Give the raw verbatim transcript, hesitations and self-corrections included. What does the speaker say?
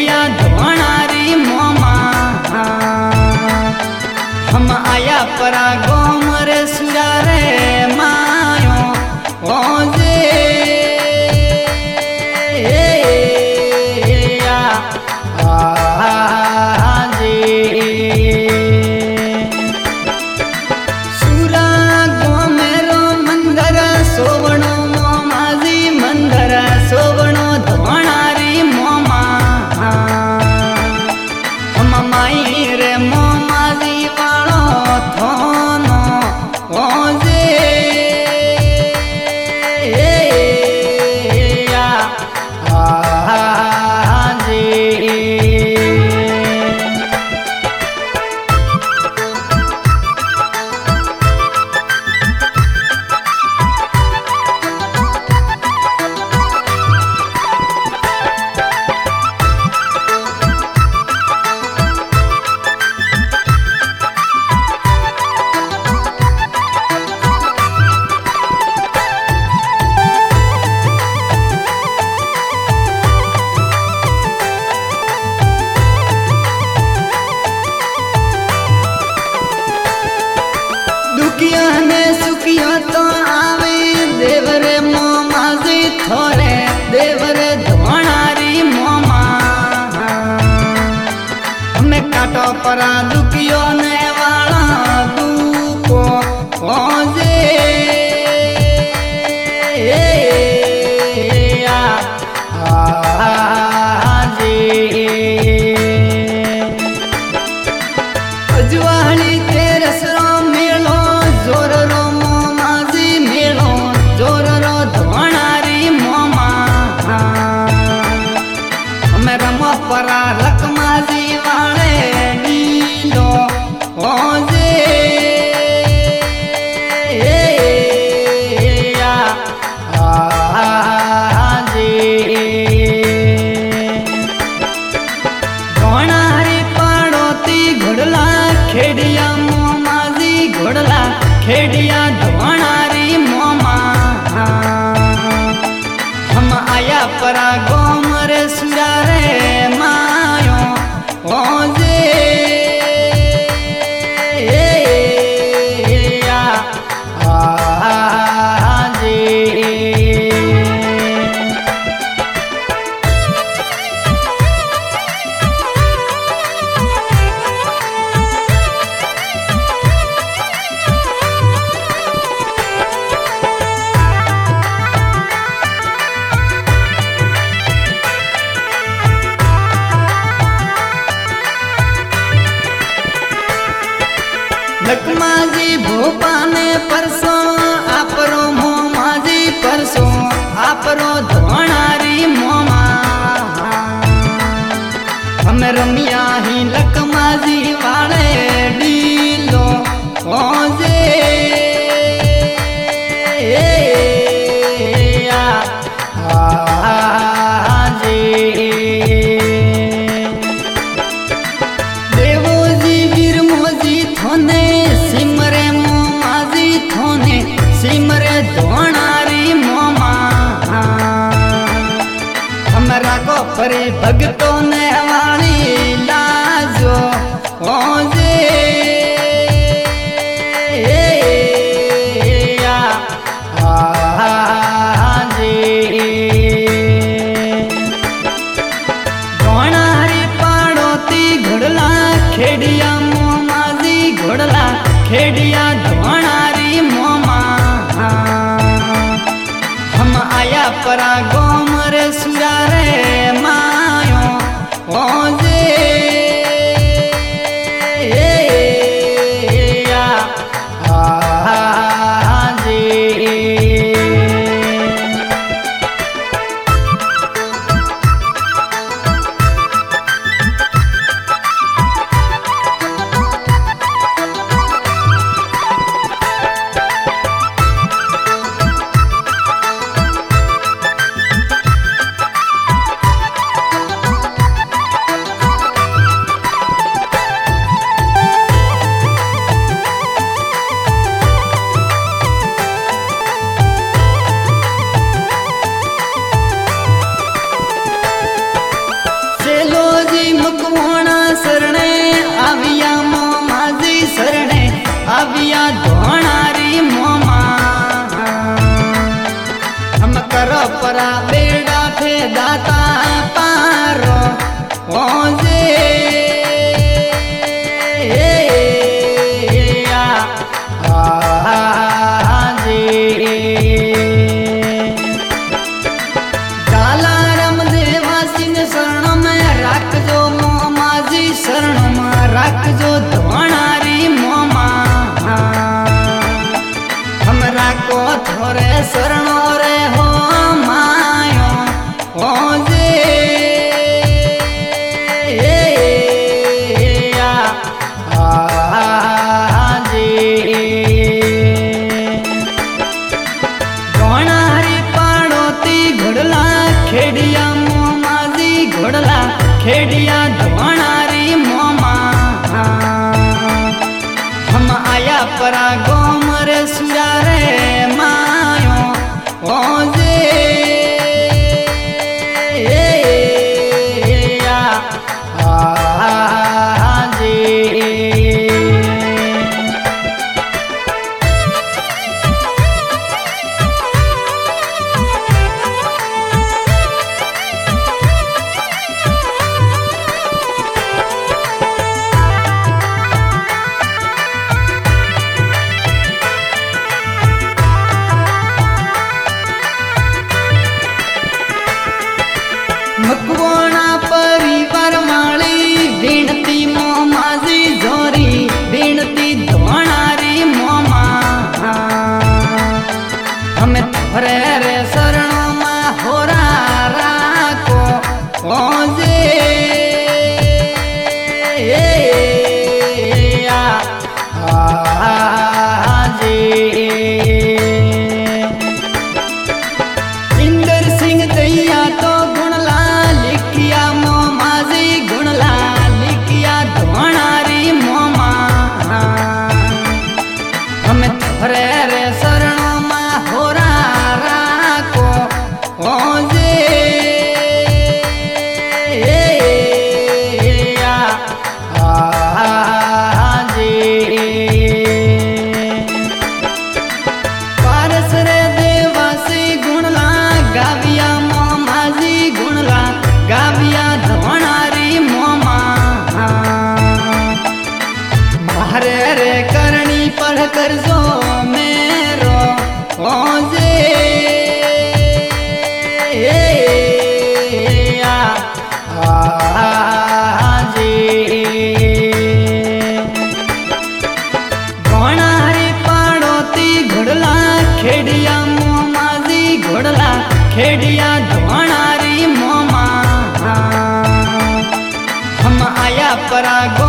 खेड़िया धोणारी मोमा हम आया परा गोमर सुरा रे मायो ओजे सुरा गोमेरो मंदर सोवणो मोमाजी मंदर सोवणो धोणारी मोमा हम माई रे मोमाजी वालो थोनो ओजे दुखिया ने सुखिया तो आवे देवरे मोमाजी थोरे देवरे धोणारी मोमा हमें काटो परा दुखियो ने वाला दुखो ओजे अजवाली तेरे सरो मेलो जोर रो मोमाजी मेलो जोर रो धोणारी मोमा हमें रमो परा लकमाजी वाले नीलो ओजे धोणारी पाड़ोती घोड़ला खेड़िया मोमाजी घोड़ला खेड़िया धोणारी मोमा हम आया परा गोमर सुरा रे मायो ओजे लकमाजी भोपाने परसो आपरो मोमाजी परसो आपरो धोणारी मोमा हम रमिया ही लकमाजी वाले डीलो ओजे देवोजी वीर मोजी थोने सिमरे मोमाजी थोने सिमरे धोणारी मोमा हमरा को परी भगतों ने वाली लाजो ओजे धोणारी पाड़ोती घोड़ला खेड़िया मोमाजी घोड़ला खेड़िया धोणारी मोमा हम आया परा गोमर सुरा रे मायो ओजे मुकवोणा शरणे आविया मोमाजी शरणे आविया धोणारी मोमा हम करो परा बेड़ा थे दाता पारो ओजे राखजो धोणारी मोमा हमरा को थोरे शरणो रे हो मायो ओ जे धोणारी पाड़ोती घोड़ला खेड़िया मोमाजी घोड़ला खेड़िया धोणारी मोमा हम आया परा गोमर सुरा रे मायो ओजे मकवोणा परिवार वाली विनती मोमाजी जोरी विनती धोणारी मोमा हमें थोरे रे शरणों में होरा राको ओजे इंदर सिंह दैया तो रे रे शरणों में होरा राको ओजे पारस रे देवासी गुणला गाविया मोमाजी गुणला गाविया धोणारी मोमा मारे रे करनी पढ़ कर जो मेरो ओजे धोणारी पाड़ोती घोड़ला खेड़िया मोमाजी घोड़ला खेड़िया धोणारी मोमा हम आया परा